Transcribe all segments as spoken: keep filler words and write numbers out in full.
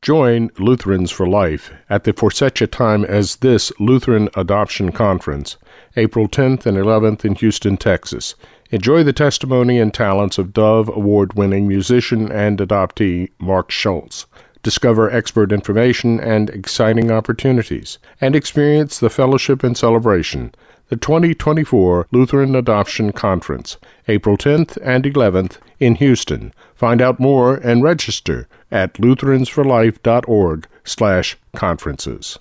Join Lutherans for Life at the For Such a Time as This Lutheran Adoption Conference, April tenth and eleventh in Houston, Texas. Enjoy the testimony and talents of Dove Award-winning musician and adoptee Mark Schultz. Discover expert information and exciting opportunities, and experience the fellowship and celebration. The twenty twenty-four Lutheran Adoption Conference, April tenth and eleventh in Houston. Find out more and register at lutheransforlife.org slash conferences.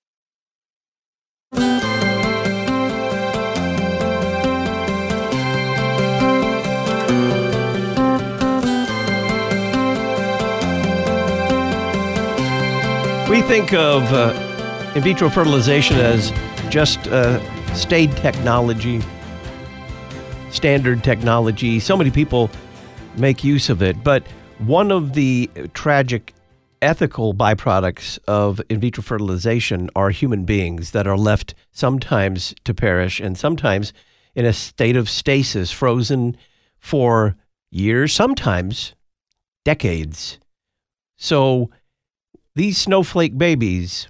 We think of uh, in vitro fertilization as just uh, staid technology, standard technology. So many people make use of it. But one of the tragic ethical byproducts of in vitro fertilization are human beings that are left sometimes to perish and sometimes in a state of stasis, frozen for years, sometimes decades. So these snowflake babies,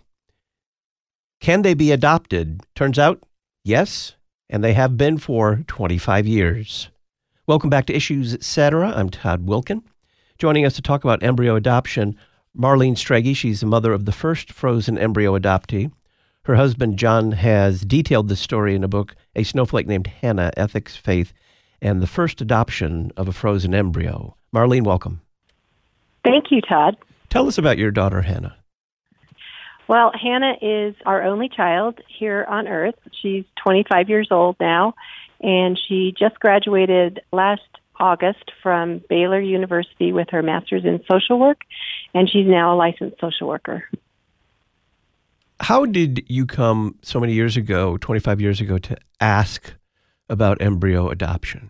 can they be adopted? Turns out, yes, and they have been for twenty-five years. Welcome back to Issues Etc. I'm Todd Wilkin. Joining us to talk about embryo adoption, Marlene Strege. She's the mother of the first frozen embryo adoptee. Her husband, John, has detailed the story in a book, A Snowflake Named Hannah, Ethics, Faith, and the First Adoption of a Frozen Embryo. Marlene, welcome. Thank you, Todd. Tell us about your daughter, Hannah. Well, Hannah is our only child here on Earth. She's twenty-five years old now, and she just graduated last August from Baylor University with her master's in social work, and she's now a licensed social worker. How did you come so many years ago, twenty-five years ago, to ask about embryo adoption?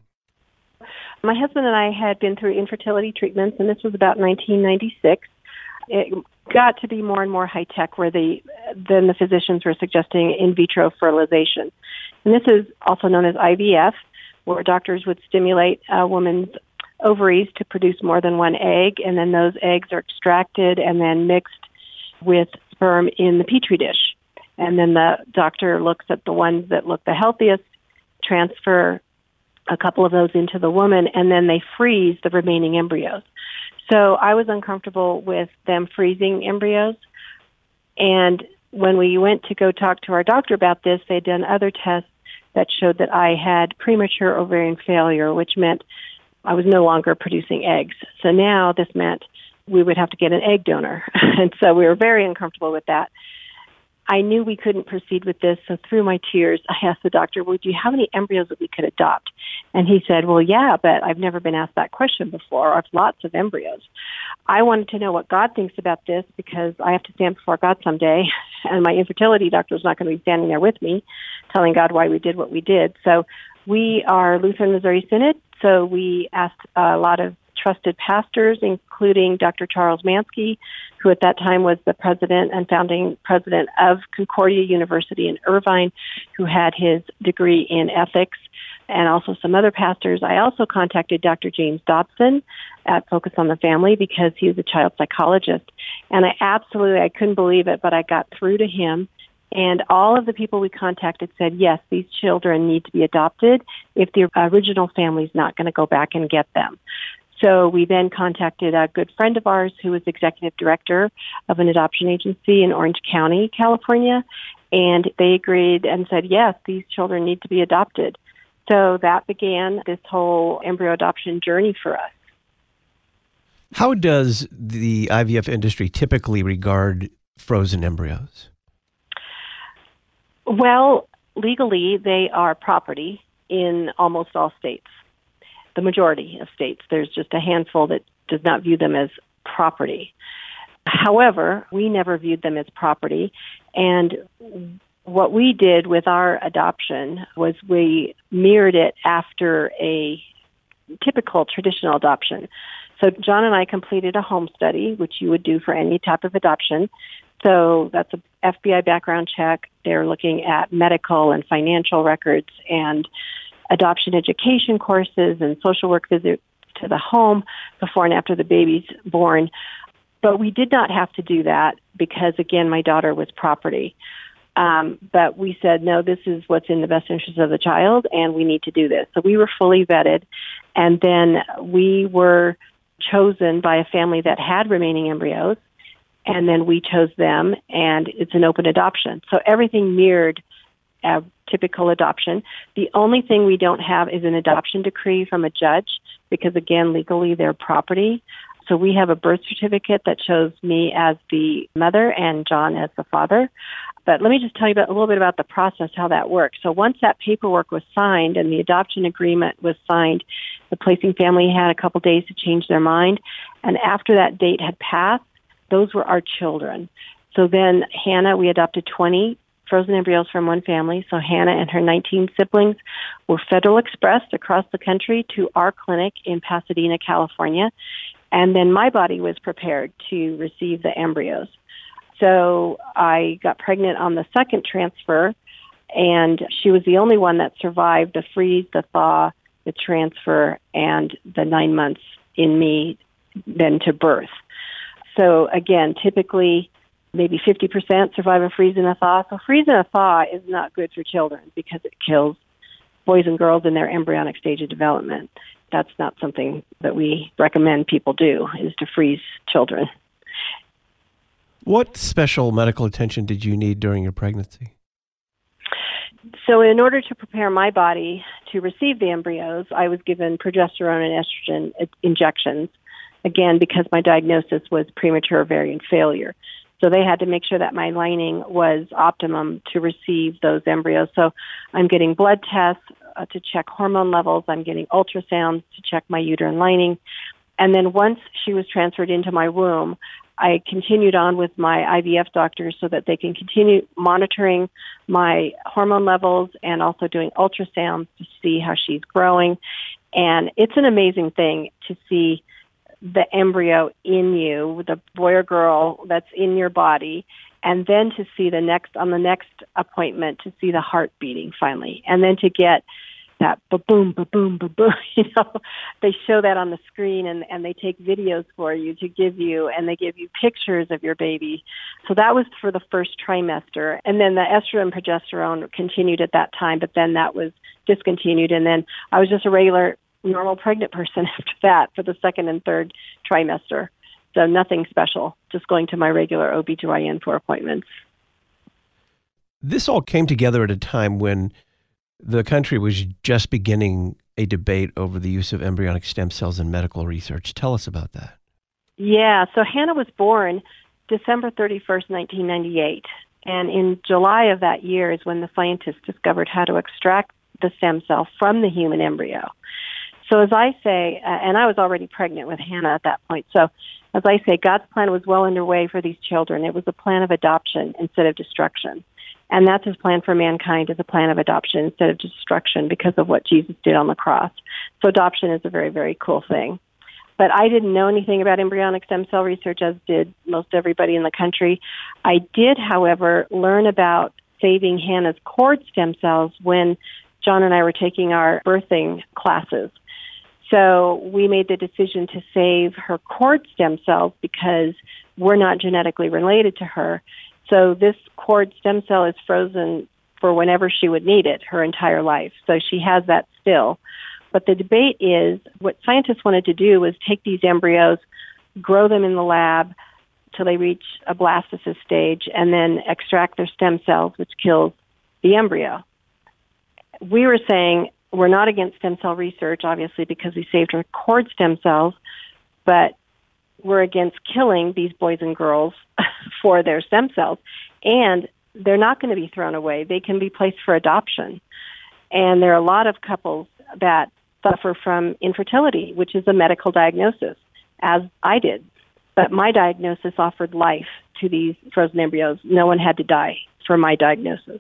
My husband and I had been through infertility treatments, and this was about nineteen ninety-six. It got to be more and more high-tech where the, then the physicians were suggesting in vitro fertilization. And this is also known as I V F, where doctors would stimulate a woman's ovaries to produce more than one egg, and then those eggs are extracted and then mixed with sperm in the Petri dish. And then the doctor looks at the ones that look the healthiest, transfer a couple of those into the woman, and then they freeze the remaining embryos. So I was uncomfortable with them freezing embryos. And when we went to go talk to our doctor about this, they'd done other tests that showed that I had premature ovarian failure, which meant I was no longer producing eggs. So now this meant we would have to get an egg donor. And so we were very uncomfortable with that. I knew we couldn't proceed with this, so through my tears, I asked the doctor, well, do you have any embryos that we could adopt? And he said, well, yeah, but I've never been asked that question before. I have lots of embryos. I wanted to know what God thinks about this because I have to stand before God someday, and my infertility doctor is not going to be standing there with me telling God why we did what we did. So we are Lutheran Missouri Synod, so we asked a lot of trusted pastors, including Doctor Charles Mansky, who at that time was the president and founding president of Concordia University in Irvine, who had his degree in ethics, and also some other pastors. I also contacted Doctor James Dobson at Focus on the Family because he was a child psychologist. And I absolutely, I couldn't believe it, but I got through to him. And all of the people we contacted said, yes, these children need to be adopted if the original family's not going to go back and get them. So we then contacted a good friend of ours who was executive director of an adoption agency in Orange County, California, and they agreed and said, yes, these children need to be adopted. So that began this whole embryo adoption journey for us. How does the I V F industry typically regard frozen embryos? Well, legally, they are property in almost all states. The majority of states. There's just a handful that does not view them as property. However, we never viewed them as property, and what we did with our adoption was we mirrored it after a typical traditional adoption. So John and I completed a home study, which you would do for any type of adoption. So that's a F B I background check. They're looking at medical and financial records and adoption education courses and social work visits to the home before and after the baby's born. But we did not have to do that because, again, my daughter was property. Um, but we said, no, this is what's in the best interest of the child, and we need to do this. So we were fully vetted, and then we were chosen by a family that had remaining embryos, and then we chose them, and it's an open adoption. So everything mirrored a typical adoption. The only thing we don't have is an adoption decree from a judge because, again, legally they're property. So we have a birth certificate that shows me as the mother and John as the father. But let me just tell you about, a little bit about the process, how that works. So once that paperwork was signed and the adoption agreement was signed, the placing family had a couple days to change their mind. And after that date had passed, those were our children. So then Hannah, we adopted twenty frozen embryos from one family. So Hannah and her nineteen siblings were Federal Expressed across the country to our clinic in Pasadena, California. And then my body was prepared to receive the embryos. So I got pregnant on the second transfer, and she was the only one that survived the freeze, the thaw, the transfer, and the nine months in me then to birth. So again, typically maybe fifty percent survive a freeze and a thaw. So freeze and a thaw is not good for children because it kills boys and girls in their embryonic stage of development. That's not something that we recommend people do, is to freeze children. What special medical attention did you need during your pregnancy? So in order to prepare my body to receive the embryos, I was given progesterone and estrogen injections, again, because my diagnosis was premature ovarian failure. So they had to make sure that my lining was optimum to receive those embryos. So I'm getting blood tests uh, to check hormone levels. I'm getting ultrasounds to check my uterine lining. And then once she was transferred into my womb, I continued on with my I V F doctors so that they can continue monitoring my hormone levels and also doing ultrasounds to see how she's growing. And it's an amazing thing to see the embryo in you, the boy or girl that's in your body, and then to see the next, on the next appointment, to see the heart beating finally, and then to get that ba-boom, ba-boom, ba-boom, you know, they show that on the screen, and, and they take videos for you to give you, and they give you pictures of your baby. So that was for the first trimester. And then the estrogen and progesterone continued at that time, but then that was discontinued. And then I was just a regular, normal pregnant person after that for the second and third trimester. So nothing special, just going to my regular O B G Y N for appointments. This all came together at a time when the country was just beginning a debate over the use of embryonic stem cells in medical research. Tell us about that. Yeah, so Hannah was born December thirty-first, nineteen ninety-eight. And in July of that year is when the scientists discovered how to extract the stem cell from the human embryo. So as I say, uh, and I was already pregnant with Hannah at that point, so as I say, God's plan was well underway for these children. It was a plan of adoption instead of destruction. And that's his plan for mankind, is a plan of adoption instead of destruction because of what Jesus did on the cross. So adoption is a very, very cool thing. But I didn't know anything about embryonic stem cell research, as did most everybody in the country. I did, however, learn about saving Hannah's cord stem cells when John and I were taking our birthing classes. So we made the decision to save her cord stem cells because we're not genetically related to her. So this cord stem cell is frozen for whenever she would need it, her entire life. So she has that still. But the debate is, what scientists wanted to do was take these embryos, grow them in the lab till they reach a blastocyst stage, and then extract their stem cells, which kills the embryo. We were saying we're not against stem cell research, obviously, because we saved her cord stem cells, but we're against killing these boys and girls for their stem cells. And they're not going to be thrown away. They can be placed for adoption. And there are a lot of couples that suffer from infertility, which is a medical diagnosis, as I did. But my diagnosis offered life to these frozen embryos. No one had to die for my diagnosis.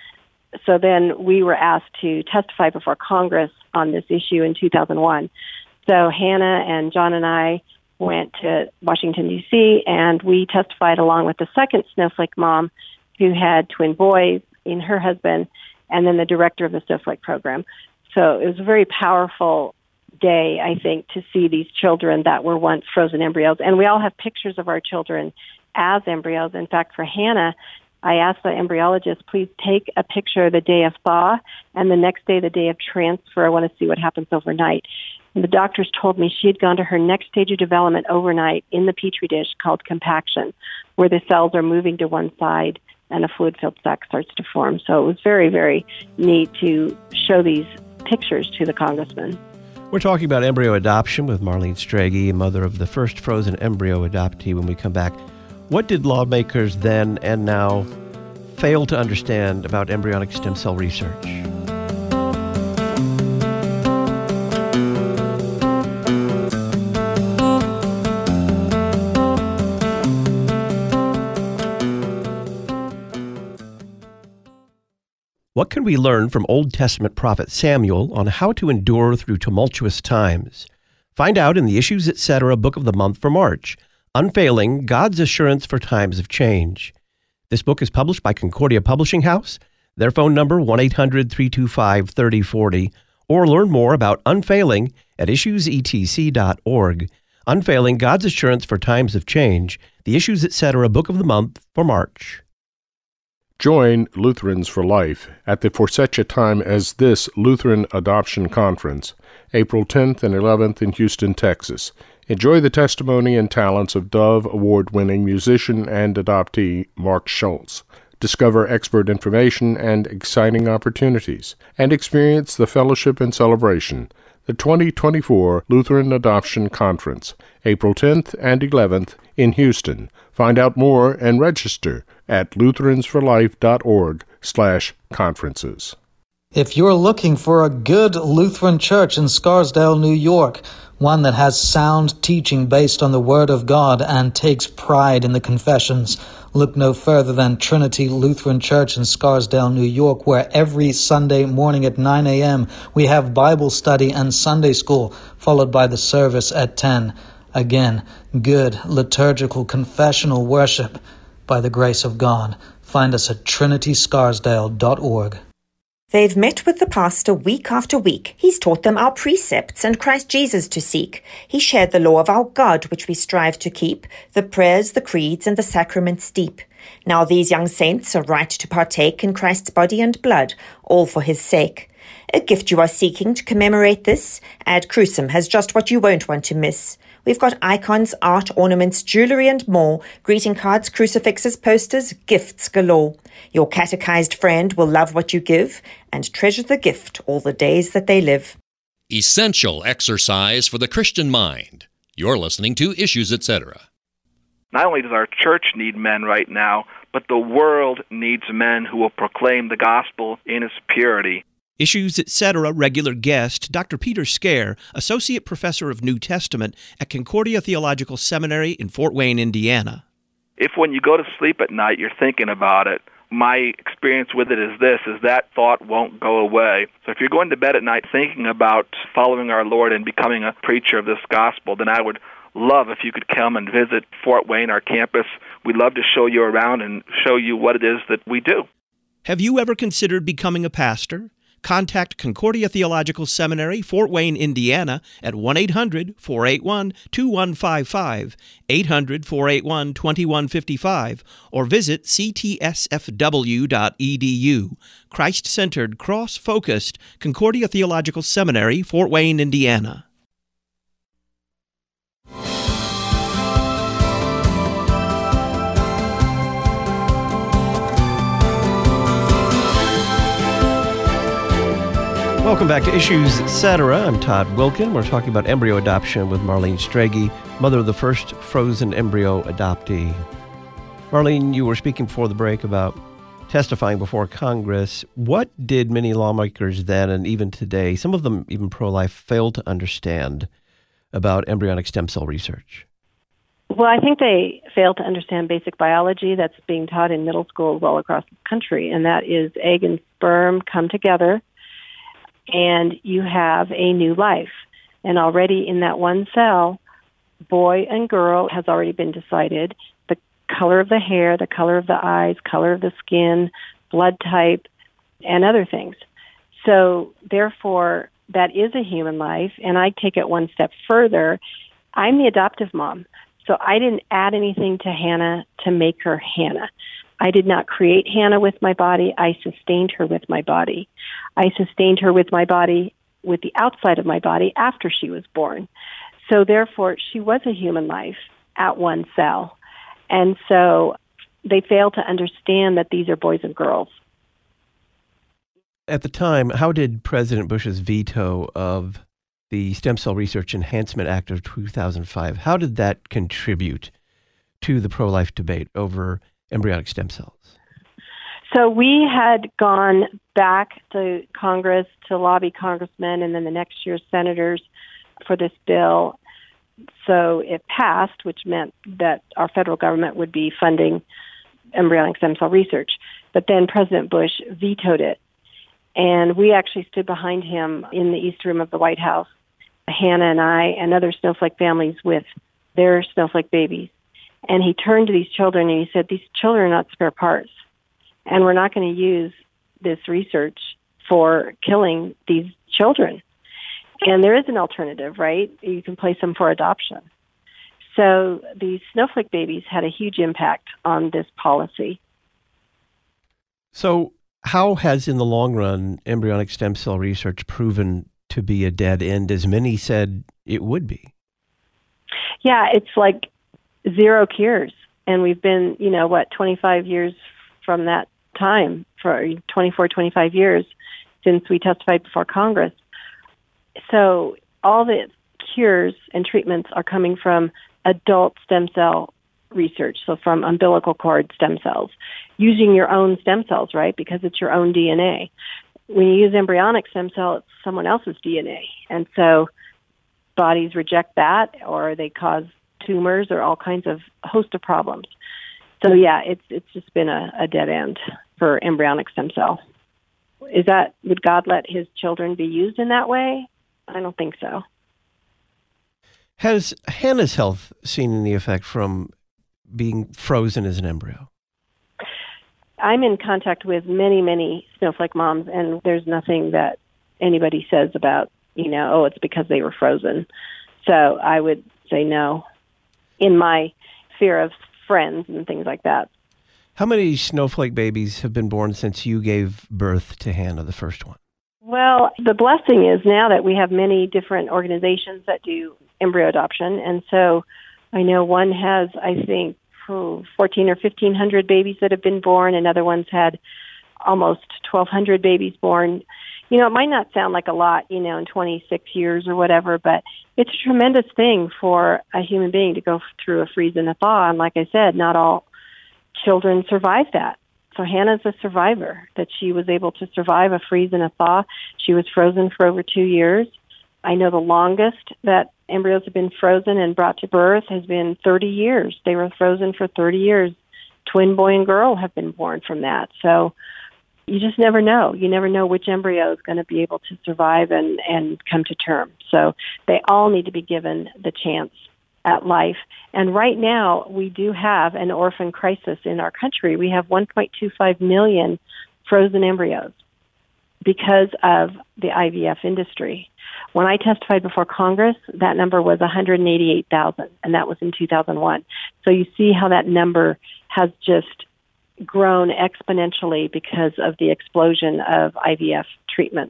So then we were asked to testify before Congress on this issue in two thousand one. So Hannah and John and I went to Washington, D C, and we testified along with the second Snowflake mom who had twin boys in her husband, and then the director of the Snowflake program. So it was a very powerful day, I think, to see these children that were once frozen embryos. And we all have pictures of our children as embryos. In fact, for Hannah, I asked the embryologist, please take a picture the day of thaw and the next day, the day of transfer. I want to see what happens overnight. And the doctors told me she had gone to her next stage of development overnight in the Petri dish called compaction, where the cells are moving to one side and a fluid-filled sac starts to form. So it was very, very neat to show these pictures to the congressman. We're talking about embryo adoption with Marlene Strage, mother of the first frozen embryo adoptee. When we come back, what did lawmakers then and now fail to understand about embryonic stem cell research? What can we learn from Old Testament prophet Samuel on how to endure through tumultuous times? Find out in the Issues Etc. Book of the Month for March, Unfailing, God's Assurance for Times of Change. This book is published by Concordia Publishing House. Their phone number, one eight hundred, three two five, three oh four oh, or learn more about Unfailing at issues e t c dot org. Unfailing, God's Assurance for Times of Change, the Issues Etc. Book of the Month for March. Join Lutherans for Life at the For Such a Time as This Lutheran Adoption Conference, April tenth and eleventh in Houston, Texas. Enjoy the testimony and talents of Dove Award-winning musician and adoptee Mark Schultz. Discover expert information and exciting opportunities, and experience the fellowship and celebration. The twenty twenty-four Lutheran Adoption Conference, April tenth and eleventh in Houston. Find out more and register at lutheransforlife.org slash conferences. If you're looking for a good Lutheran church in Scarsdale, New York, one that has sound teaching based on the Word of God and takes pride in the confessions, look no further than Trinity Lutheran Church in Scarsdale, New York, where every Sunday morning at nine a.m. we have Bible study and Sunday school, followed by the service at ten. Again, good liturgical confessional worship by the grace of God. Find us at trinity scarsdale dot org. They've met with the pastor week after week. He's taught them our precepts and Christ Jesus to seek. He shared the law of our God, which we strive to keep, the prayers, the creeds, and the sacraments deep. Now these young saints are right to partake in Christ's body and blood, all for his sake. A gift you are seeking to commemorate this? Ad Crucem has just what you won't want to miss. We've got icons, art, ornaments, jewelry, and more, greeting cards, crucifixes, posters, gifts galore. Your catechized friend will love what you give and treasure the gift all the days that they live. Essential exercise for the Christian mind. You're listening to Issues Etc. Not only does our church need men right now, but the world needs men who will proclaim the gospel in its purity. Issues Etc. regular guest, Doctor Peter Scare, Associate Professor of New Testament at Concordia Theological Seminary in Fort Wayne, Indiana. If when you go to sleep at night you're thinking about it, my experience with it is this, is that thought won't go away. So if you're going to bed at night thinking about following our Lord and becoming a preacher of this gospel, then I would love if you could come and visit Fort Wayne, our campus. We'd love to show you around and show you what it is that we do. Have you ever considered becoming a pastor? Contact Concordia Theological Seminary, Fort Wayne, Indiana, at one eight hundred, four eight one, two one five five, eight hundred, four eight one, two one five five, or visit c t s f w dot e d u. Christ-centered, cross-focused Concordia Theological Seminary, Fort Wayne, Indiana. Welcome back to Issues Etc. I'm Todd Wilkin. We're talking about embryo adoption with Marlene Strage, mother of the first frozen embryo adoptee. Marlene, you were speaking before the break about testifying before Congress. What did many lawmakers then and even today, some of them even pro-life, fail to understand about embryonic stem cell research? Well, I think they fail to understand basic biology that's being taught in middle schools all across the country, and that is egg and sperm come together, and you have a new life. And already in that one cell, boy and girl has already been decided. The color of the hair, the color of the eyes, color of the skin, blood type, and other things. So therefore, that is a human life, and I take it one step further. I'm the adoptive mom, so I didn't add anything to Hannah to make her Hannah. I did not create Hannah with my body. I sustained her with my body. I sustained her with my body, with the outside of my body after she was born. So therefore, she was a human life at one cell. And so they fail to understand that these are boys and girls. At the time, how did President Bush's veto of the Stem Cell Research Enhancement Act of two thousand five, how did that contribute to the pro-life debate over embryonic stem cells? So we had gone back to Congress to lobby congressmen and then the next year senators for this bill. So it passed, which meant that our federal government would be funding embryonic stem cell research. But then President Bush vetoed it. And we actually stood behind him in the East Room of the White House, Hannah and I and other snowflake families with their snowflake babies. And he turned to these children and he said, these children are not spare parts. And we're not going to use this research for killing these children. And there is an alternative, right? You can place them for adoption. So these snowflake babies had a huge impact on this policy. So how has, in the long run, embryonic stem cell research proven to be a dead end, as many said it would be? Yeah, it's like zero cures. And we've been, you know, what, twenty-five years from that time, for twenty-four, twenty-five years since we testified before Congress. So all the cures and treatments are coming from adult stem cell research, so from umbilical cord stem cells, using your own stem cells, right, because it's your own D N A. When you use embryonic stem cell, it's someone else's D N A. And so bodies reject that, or they cause tumors or all kinds of host of problems. So yeah, it's it's just been a, a dead end for embryonic stem cell. Is that, would God let his children be used in that way? I don't think so. Has Hannah's health seen any effect from being frozen as an embryo? I'm in contact with many, many snowflake moms, and there's nothing that anybody says about, you know, oh, it's because they were frozen. So I would say no, in my sphere of friends and things like that. How many snowflake babies have been born since you gave birth to Hannah, the first one? Well, the blessing is now that we have many different organizations that do embryo adoption. And so I know one has, I think, oh, fourteen or fifteen hundred babies that have been born. Another one's had almost twelve hundred babies born. You know, it might not sound like a lot, you know, in twenty-six years or whatever, but it's a tremendous thing for a human being to go through a freeze and a thaw. And like I said, not all children survive that. So Hannah's a survivor, that she was able to survive a freeze and a thaw. She was frozen for over two years. I know the longest that embryos have been frozen and brought to birth has been thirty years. They were frozen for thirty years. Twin boy and girl have been born from that. So you just never know. You never know which embryo is going to be able to survive and, and come to term. So they all need to be given the chance at life. And right now, we do have an orphan crisis in our country. We have one point two five million frozen embryos because of the I V F industry. When I testified before Congress, that number was one hundred eighty-eight thousand, and that was in two thousand one. So you see how that number has just grown exponentially because of the explosion of I V F treatments.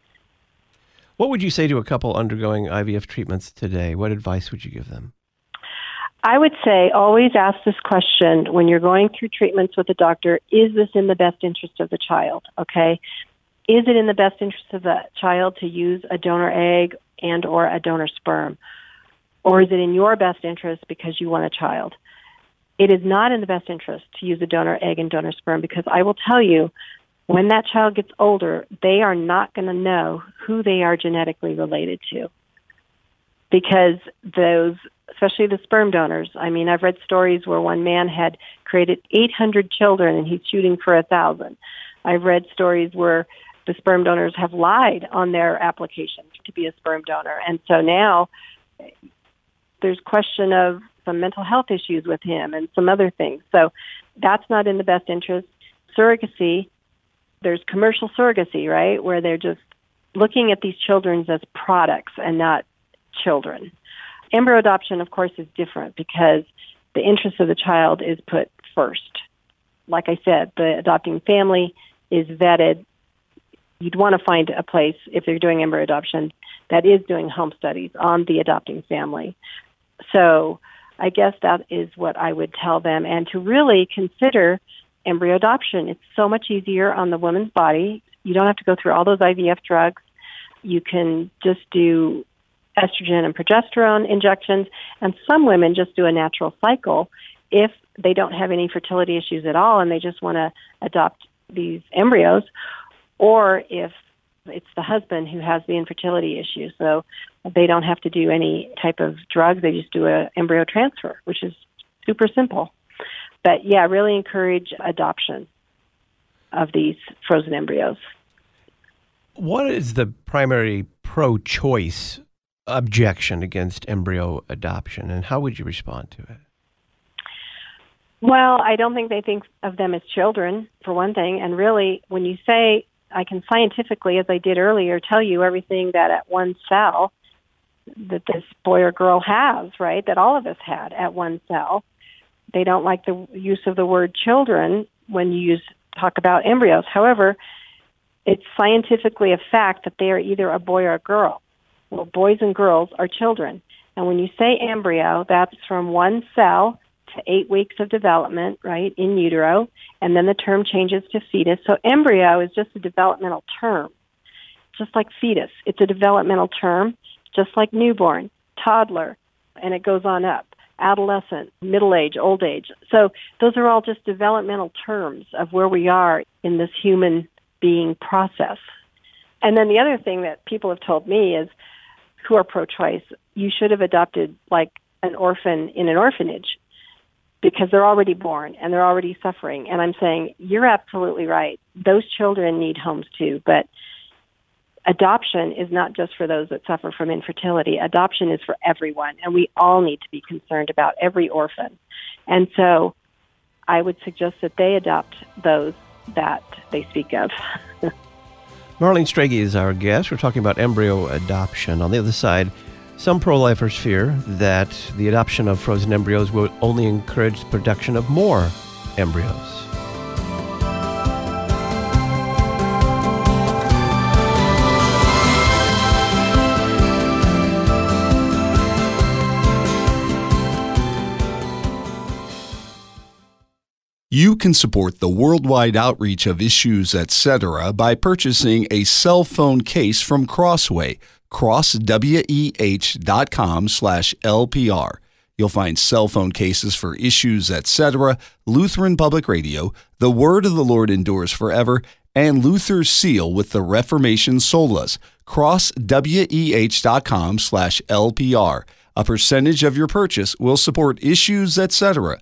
What would you say to a couple undergoing I V F treatments today? What advice would you give them? I would say always ask this question when you're going through treatments with a doctor: is this in the best interest of the child? Okay. Is it in the best interest of the child to use a donor egg and or a donor sperm? Or is it in your best interest because you want a child? It is not in the best interest to use a donor egg and donor sperm, because I will tell you, when that child gets older, they are not going to know who they are genetically related to. Because those, especially the sperm donors, I mean, I've read stories where one man had created eight hundred children and he's shooting for a thousand. I've read stories where the sperm donors have lied on their applications to be a sperm donor. And so now there's question of some mental health issues with him and some other things. So that's not in the best interest. Surrogacy, there's commercial surrogacy, right, where they're just looking at these children as products and not children. Embryo adoption, of course, is different because the interest of the child is put first. Like I said, the adopting family is vetted. You'd want to find a place, if you're doing embryo adoption, that is doing home studies on the adopting family. So I guess that is what I would tell them, and to really consider embryo adoption. It's so much easier on the woman's body. You don't have to go through all those I V F drugs. You can just do estrogen and progesterone injections, and some women just do a natural cycle if they don't have any fertility issues at all and they just want to adopt these embryos, or if it's the husband who has the infertility issue. So they don't have to do any type of drugs. They just do an embryo transfer, which is super simple. But yeah, really encourage adoption of these frozen embryos. What is the primary pro-choice objection against embryo adoption, and how would you respond to it? Well, I don't think they think of them as children, for one thing. And really, when you say, I can scientifically, as I did earlier, tell you everything that at one cell that this boy or girl has, right, that all of us had at one cell. They don't like the use of the word children when you use talk about embryos. However, it's scientifically a fact that they are either a boy or a girl. Well, boys and girls are children. And when you say embryo, that's from one cell to eight weeks of development, right, in utero, and then the term changes to fetus. So embryo is just a developmental term, just like fetus. It's a developmental term, just like newborn, toddler, and it goes on up. Adolescent, middle age, old age. So those are all just developmental terms of where we are in this human being process. And then the other thing that people have told me is, who are pro-choice, you should have adopted like an orphan in an orphanage because they're already born and they're already suffering. And I'm saying, you're absolutely right. Those children need homes too, but adoption is not just for those that suffer from infertility. Adoption is for everyone, and we all need to be concerned about every orphan. And so I would suggest that they adopt those that they speak of. Marlene Strege is our guest. We're talking about embryo adoption. On the other side, some pro-lifers fear that the adoption of frozen embryos will only encourage the production of more embryos. You can support the worldwide outreach of Issues, et cetera by purchasing a cell phone case from Crossway, crossweh.com slash LPR. You'll find cell phone cases for Issues, et cetera, Lutheran Public Radio, The Word of the Lord Endures Forever, and Luther's Seal with the Reformation Solas, crossweh.com slash LPR. A percentage of your purchase will support Issues, et cetera,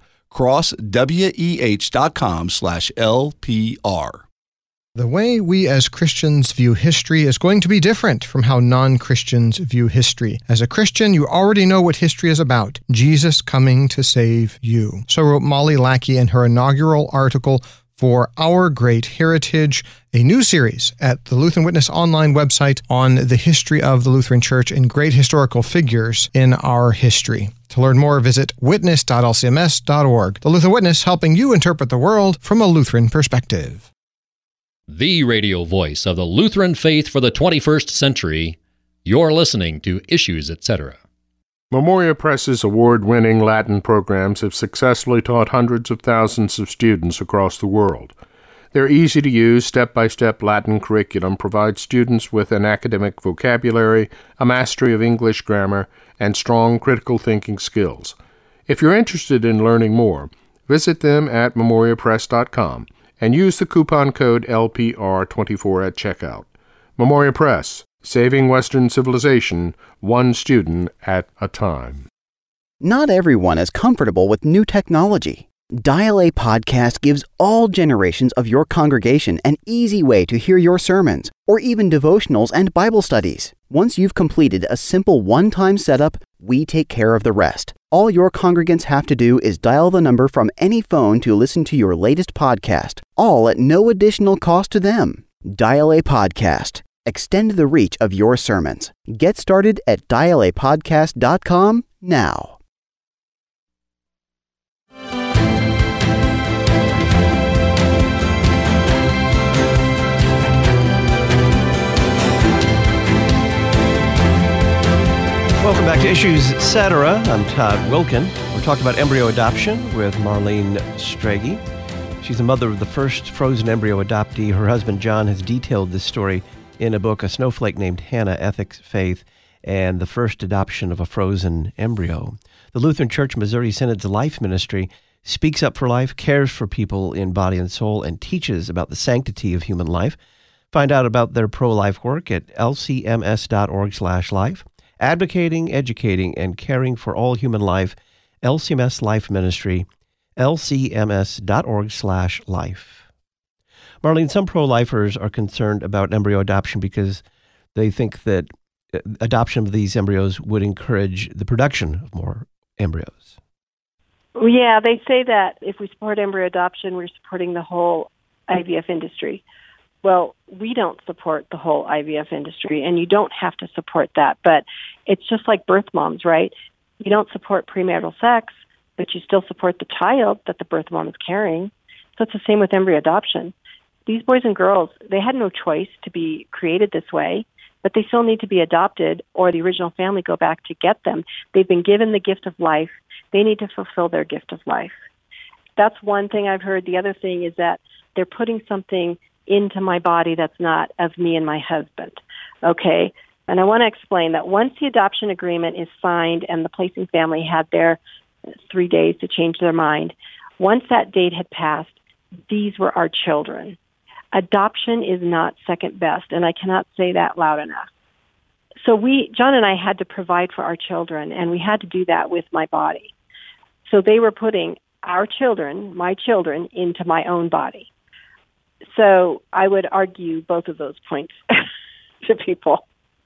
crossweh.com slash LPR. The way we as Christians view history is going to be different from how non-Christians view history. As a Christian, you already know what history is about: Jesus coming to save you. So wrote Molly Lackey in her inaugural article for Our Great Heritage, a new series at the Lutheran Witness online website on the history of the Lutheran Church and great historical figures in our history. To learn more, visit witness dot l c m s dot org. The Lutheran Witness, helping you interpret the world from a Lutheran perspective. The radio voice of the Lutheran faith for the twenty-first century. You're listening to Issues, et cetera. Memoria Press's award-winning Latin programs have successfully taught hundreds of thousands of students across the world. Their easy-to-use, step-by-step Latin curriculum provides students with an academic vocabulary, a mastery of English grammar, and strong critical thinking skills. If you're interested in learning more, visit them at memoria press dot com and use the coupon code L P R twenty-four at checkout. Memoria Press, saving Western civilization, one student at a time. Not everyone is comfortable with new technology. Dial A Podcast gives all generations of your congregation an easy way to hear your sermons, or even devotionals and Bible studies. Once you've completed a simple one-time setup, we take care of the rest. All your congregants have to do is dial the number from any phone to listen to your latest podcast, all at no additional cost to them. Dial A Podcast. Extend the reach of your sermons. Get started at dial a podcast dot com now. Welcome back to Issues Etc. I'm Todd Wilkin. We're talking about embryo adoption with Marlene Strege. She's the mother of the first frozen embryo adoptee. Her husband, John, has detailed this story in a book, A Snowflake Named Hannah, Ethics, Faith, and the First Adoption of a Frozen Embryo. The Lutheran Church Missouri Synod's Life Ministry speaks up for life, cares for people in body and soul, and teaches about the sanctity of human life. Find out about their pro-life work at l c m s dot org slash life. Advocating, educating, and caring for all human life, L C M S Life Ministry, l c m s dot org slash life. Marlene, some pro-lifers are concerned about embryo adoption because they think that adoption of these embryos would encourage the production of more embryos. Yeah, they say that if we support embryo adoption, we're supporting the whole I V F industry. Well, we don't support the whole I V F industry, and you don't have to support that. But it's just like birth moms, right? You don't support premarital sex, but you still support the child that the birth mom is carrying. So it's the same with embryo adoption. These boys and girls, they had no choice to be created this way, but they still need to be adopted, or the original family go back to get them. They've been given the gift of life. They need to fulfill their gift of life. That's one thing I've heard. The other thing is that they're putting something into my body that's not of me and my husband, okay? And I want to explain that once the adoption agreement is signed and the placing family had their three days to change their mind, once that date had passed, these were our children. Adoption is not second best, and I cannot say that loud enough. So we, John and I, had to provide for our children, and we had to do that with my body. So they were putting our children, my children, into my own body. So I would argue both of those points to people.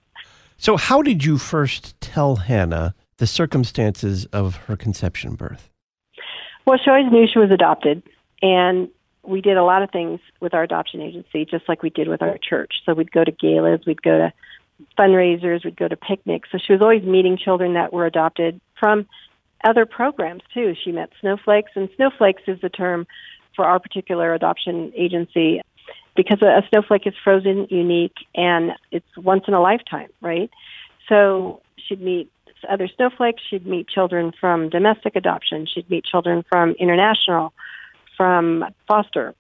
So how did you first tell Hannah the circumstances of her conception and birth? Well, she always knew she was adopted, and we did a lot of things with our adoption agency, just like we did with our church. So we'd go to galas, we'd go to fundraisers, we'd go to picnics. So she was always meeting children that were adopted from other programs, too. She met snowflakes, and snowflakes is the term for our particular adoption agency, because a, a snowflake is frozen, unique, and it's once in a lifetime, right? So she'd meet other snowflakes, she'd meet children from domestic adoption, she'd meet children from international, from foster.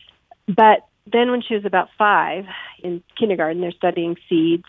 But then when she was about five, in kindergarten, they're studying seeds,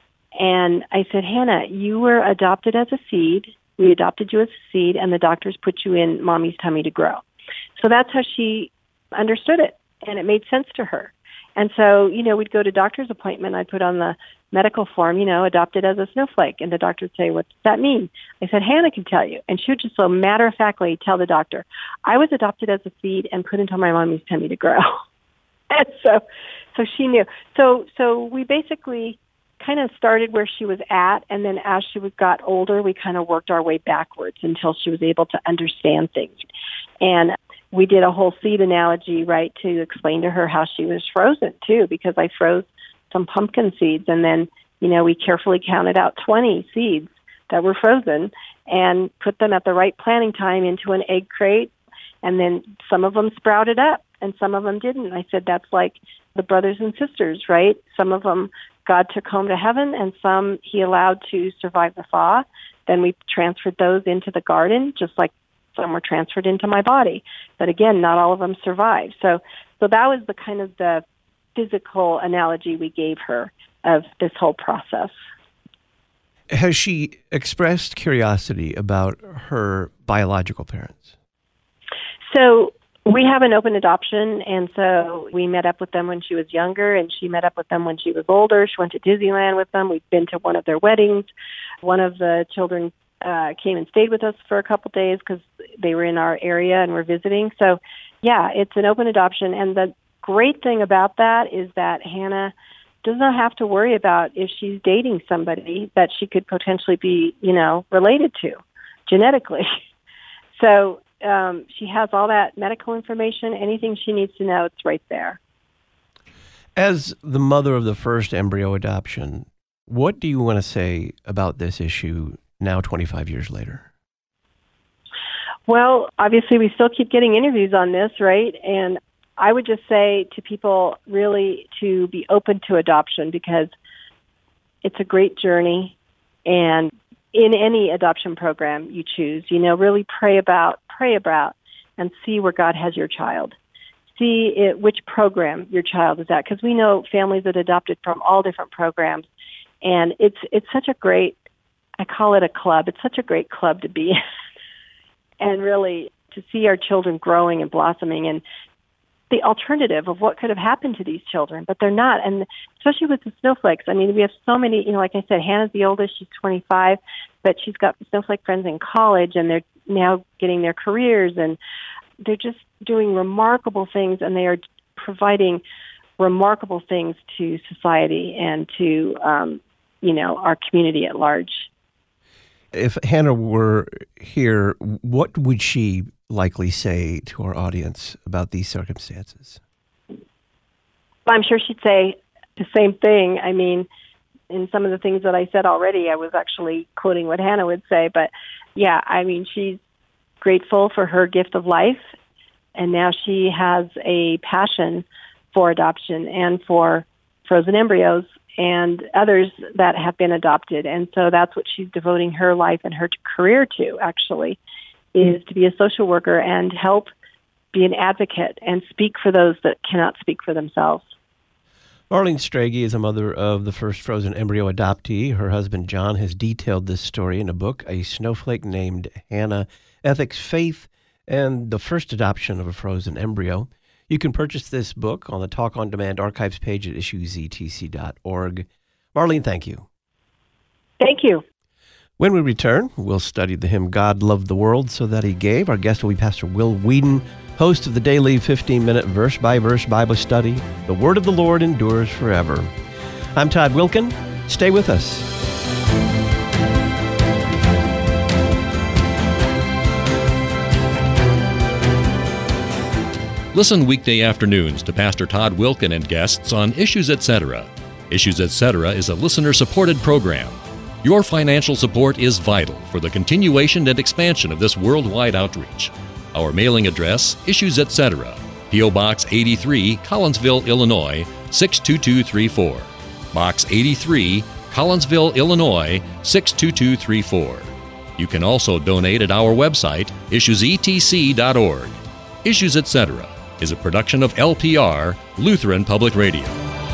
and I said, Hannah, you were adopted as a seed, we adopted you as a seed, and the doctors put you in mommy's tummy to grow. So that's how she understood it, and it made sense to her. And so, you know, we'd go to doctor's appointment. I'd put on the medical form, you know, adopted as a snowflake, and the doctor would say, what does that mean? I said, Hannah can tell you. And she would just so matter-of-factly tell the doctor, I was adopted as a seed and put into my mommy's tummy to grow. And so so she knew. So so we basically kind of started where she was at, and then as she was, got older, we kind of worked our way backwards until she was able to understand things. And we did a whole seed analogy, right, to explain to her how she was frozen, too, because I froze some pumpkin seeds, and then, you know, we carefully counted out twenty seeds that were frozen and put them at the right planting time into an egg crate, and then some of them sprouted up, and some of them didn't. I said, that's like the brothers and sisters, right? Some of them God took home to heaven, and some he allowed to survive the thaw. Then we transferred those into the garden, just like some were transferred into my body. But again, not all of them survived. So so that was the kind of the physical analogy we gave her of this whole process. Has she expressed curiosity about her biological parents? So we have an open adoption, and so we met up with them when she was younger, and she met up with them when she was older. She went to Disneyland with them. We've been to one of their weddings. One of the children uh, came and stayed with us for a couple days because they were in our area and were visiting. So, yeah, it's an open adoption, and the great thing about that is that Hannah does not have to worry about if she's dating somebody that she could potentially be, you know, related to genetically. So um, she has all that medical information. Anything she needs to know, it's right there. As the mother of the first embryo adoption, what do you want to say about this issue now twenty-five years later? Well, obviously we still keep getting interviews on this, right? And I would just say to people really to be open to adoption, because it's a great journey. And in any adoption program you choose, you know, really pray about, pray about and see where God has your child. See it, which program your child is at, because we know families that adopted from all different programs. And it's it's such a great, I call it a club, it's such a great club to be in. And really to see our children growing and blossoming, and the alternative of what could have happened to these children, but they're not. And especially with the snowflakes, I mean, we have so many, you know, like I said, Hannah's the oldest, she's twenty-five, but she's got snowflake friends in college, and they're now getting their careers, and they're just doing remarkable things, and they are providing remarkable things to society and to, um, you know, our community at large. If Hannah were here, what would she likely say to our audience about these circumstances? I'm sure she'd say the same thing. I mean, in some of the things that I said already, I was actually quoting what Hannah would say. But yeah, I mean, she's grateful for her gift of life, and now she has a passion for adoption and for frozen embryos and others that have been adopted. And so that's what she's devoting her life and her career to, actually, is to be a social worker and help be an advocate and speak for those that cannot speak for themselves. Marlene Strage is a mother of the first frozen embryo adoptee. Her husband, John, has detailed this story in a book, A Snowflake Named Hannah, Ethics, Faith, and the First Adoption of a Frozen Embryo. You can purchase this book on the Talk On Demand archives page at issues e t c dot org. Marlene, thank you. Thank you. When we return, we'll study the hymn God Loved the World So That He Gave. Our guest will be Pastor Will Whedon, host of the daily fifteen-minute verse-by-verse Bible study, The Word of the Lord Endures Forever. I'm Todd Wilken. Stay with us. Listen weekday afternoons to Pastor Todd Wilken and guests on Issues Etc. Issues Etc. is a listener-supported program. Your financial support is vital for the continuation and expansion of this worldwide outreach. Our mailing address, Issues Etc., P O. Box eighty-three, Collinsville, Illinois, six two two three four. Box eighty-three, Collinsville, Illinois, six two two three four. You can also donate at our website, issues e t c dot org. Issues Etc. is a production of L P R, Lutheran Public Radio.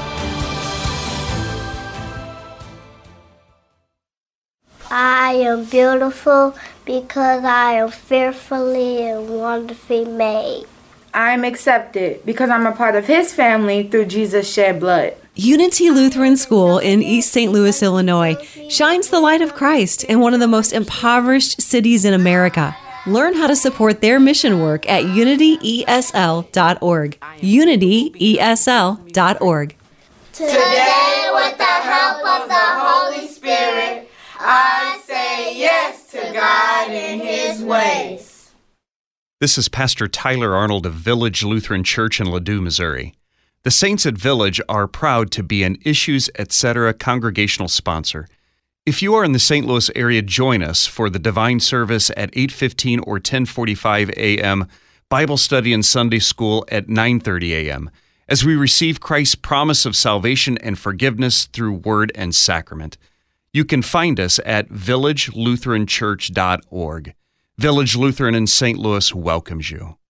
I am beautiful because I am fearfully and wonderfully made. I am accepted because I'm a part of His family through Jesus' shed blood. Unity Lutheran School in East Saint Louis, Illinois, shines the light of Christ in one of the most impoverished cities in America. Learn how to support their mission work at unity e s l dot org. unity e s l dot org. Today, with the help of the Holy Spirit, I say yes to God and His ways. This is Pastor Tyler Arnold of Village Lutheran Church in Ladue, Missouri. The Saints at Village are proud to be an Issues Etc. congregational sponsor. If you are in the Saint Louis area, join us for the Divine Service at eight fifteen or ten forty-five a.m., Bible study and Sunday school at nine thirty a.m., as we receive Christ's promise of salvation and forgiveness through word and sacrament. You can find us at village lutheran church dot org. Village Lutheran in Saint Louis welcomes you.